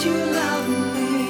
as you love me.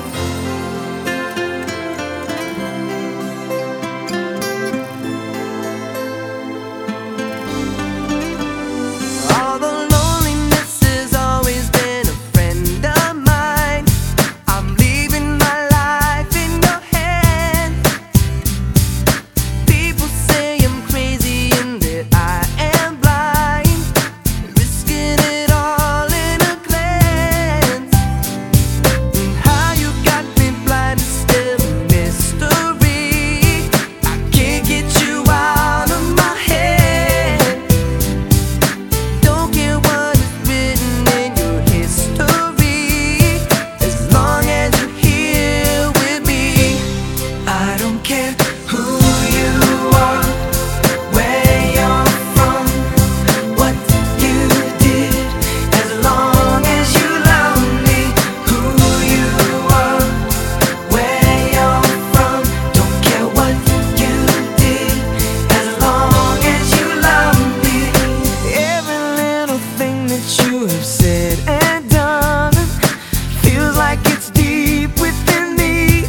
Although loneliness has always been a friend of mine, I'm leaving my life in your hands. People say I'm crazy and that I am blind, risking it all in a glance. And how you got me blind is still a mystery. I can't get you out of my head. Don't care what is written in your history, as long as you're here with me. I don't care who you are, where you're from, what you did, as long as you love me. Who you are, where you're from, don't care what you did, as long as you love me. Every little thing that you have said and done feels like it's deep within me.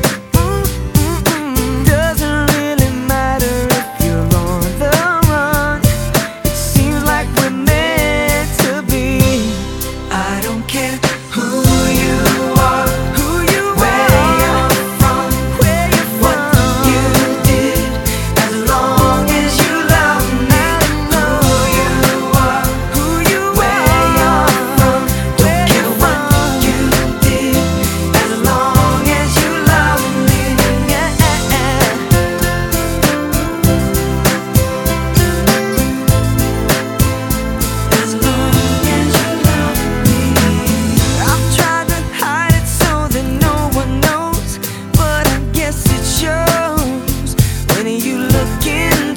Doesn't really matter if you're on the run, it seems like we're meant to be. I don't care who you are, where you're from, what you did, as long as you love me. Who you are, where you're from, don't care what you did, as long as you love me. Yeah. As long as you love me. I've tried to hide it so that no one knows, but I guess it shows when you look into